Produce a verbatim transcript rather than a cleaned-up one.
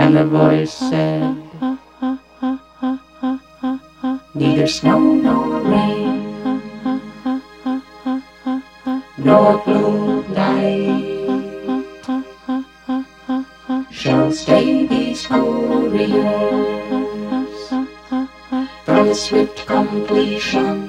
And the voice said, neither snow nor rain, nor blue light shall stay these couriers from the swift completion